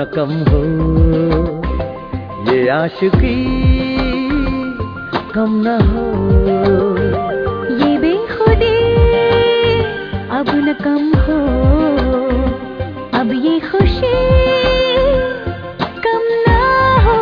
कम हो, ये आशिकी कम न हो, ये बेखुदी अब न कम हो, अब ये खुशी कम न हो।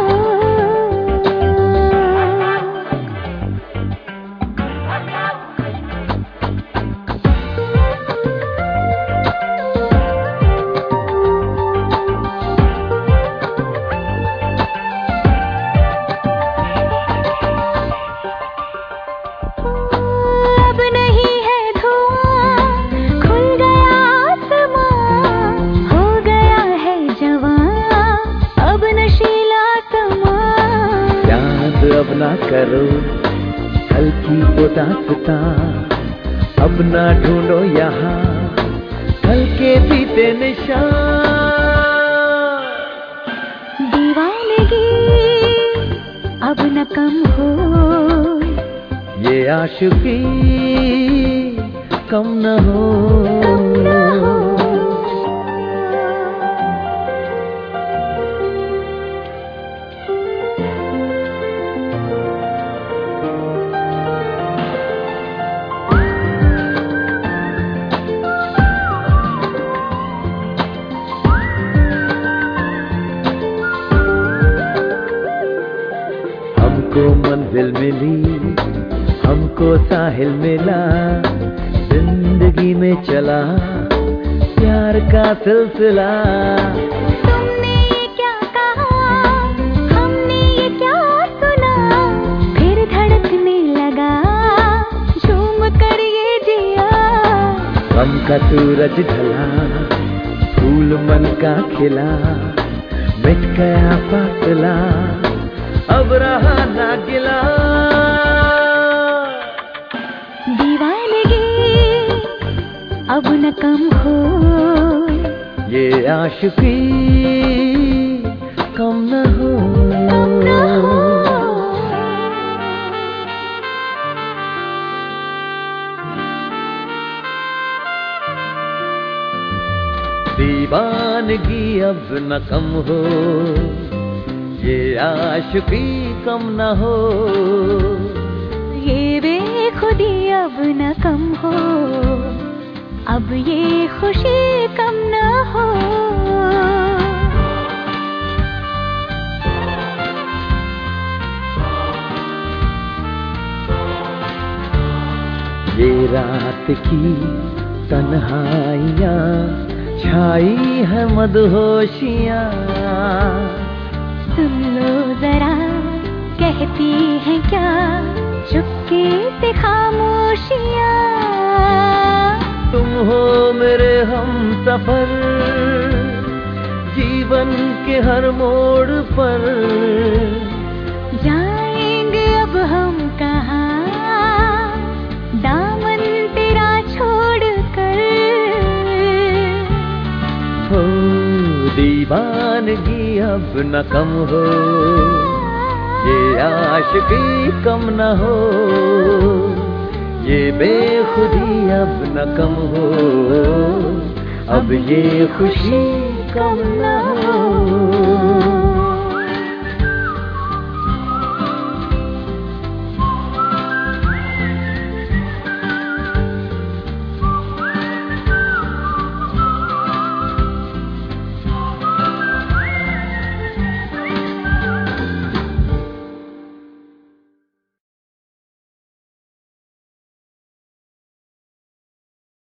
अब नहीं है धुआं, खुल गया आसमां, हो गया है जवां, अब नशीला समा। याद अब ना करो कल की वो दास्तां, अब ना ढूंढो यहाँ कल के बीते निशान। दीवानगी अब न कम हो, ये आशिकी कम न हो, हमको मंजिल मिली, हमको साहिल मिला, जिंदगी में चला प्यार का सिलसिला। तुमने ये क्या कहा, हमने ये क्या सुना, फिर धड़कने लगा झूम कर ये जिया। गम का सूरज ढला, फूल मन का खिला, मिट गया फासला, अब रहा ना गिला। दीवानगी अब न कम हो, ये आशिकी कम न हो, कम न हो। दीवानगी अब न कम हो, ये आशिकी कम न हो, ये बेखुदी अब न कम हो, अब ये खुशी कम न हो। ये रात की तन्हाइयाँ छाई है मदहोशियाँ। सुन लो जरा कहती हैं क्या चुपके से खामोशियाँ। तुम हो मेरे हम सफर, जीवन के हर मोड़ पर। जाएंगे अब हम कहाँ, दामन तेरा छोड़ कर। हो दीवानगी अब न कम हो, ये आशिकी कम न हो, ये बेखुदी अब न कम हो, अब ये खुशी कम न हो।